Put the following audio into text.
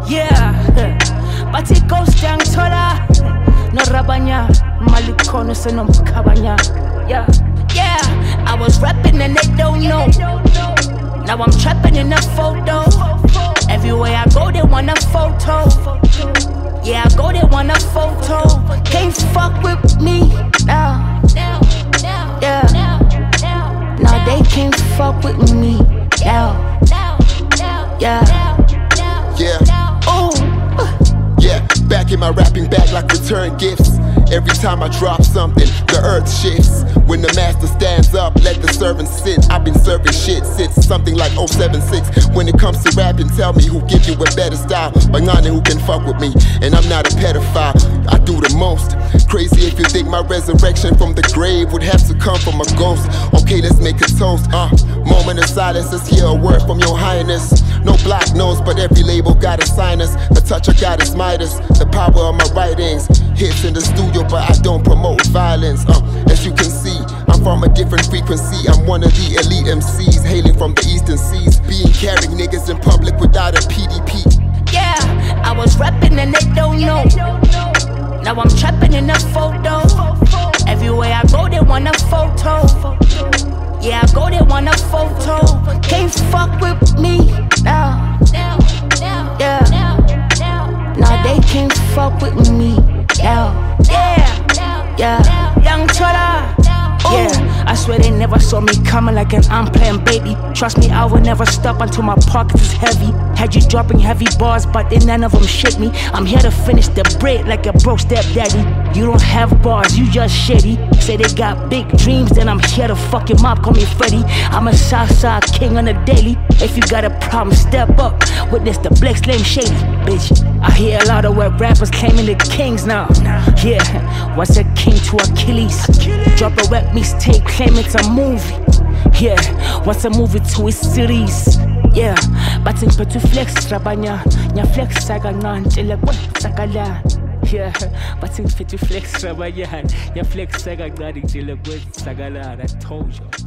Yeah, but it goes down tola. No rabanya, malikono se no kabanya. Yeah, I was rapping and they don't know. Now I'm trapping in a photo. Everywhere I go, they want a photo. Yeah, I go, they want a photo. Can't fuck with me now. Yeah, now they can't fuck with me now. Yeah. Oh. Yeah, back in my rapping bag like return gifts. Every time I drop something, the earth shifts. When the master stands up, let the servant sit. I've been serving shit since something like 076. When it comes to rapping, tell me who give you a better style. Bangani who can fuck with me, and I'm not a pedophile. I do the most. Crazy if you think my resurrection from the grave would have to come from a ghost. Okay, let's make a toast. Moment of silence, let's hear a word from your highness. No black nose, but every label got a sinus. The touch of God is Midas. The power of my writings hits in the studio, but I don't promote violence. As you can see, I'm from a different frequency. I'm one of the elite MCs, hailing from the eastern seas. Being carrying niggas in public without a PDP. Yeah, I was rapping and they don't know. Now I'm trapping in a photo. Everywhere I go, they want a photo. Yeah, I go, they want a photo. Can't fuck with me now. Yeah, now they can't fuck with me now. Yeah, young Chola. Yeah, I swear they never saw me coming like an unplanned baby. Trust me, I will never stop until my pockets is heavy. Had you dropping heavy bars, but then none of them shake me. I'm here to finish the bread like a broke stepdaddy. You don't have bars, you just shitty. Say they got big dreams, then I'm here to fuck him up, call me Freddy. I'm a Southside king on the daily. If you got a problem, step up. Witness the Black Slim Shady, bitch. I hear a lot of web rappers claiming the kings now. Yeah, what's a king to Achilles? Drop a rap mixtape, claim it's a movie. Yeah, what's a movie to a series? Yeah, but in to flex rabanya, nya flex saga nan telekwa sakala. Yeah, but in to flex rabanya, nya flex saga nan telekwa sagala. I told you.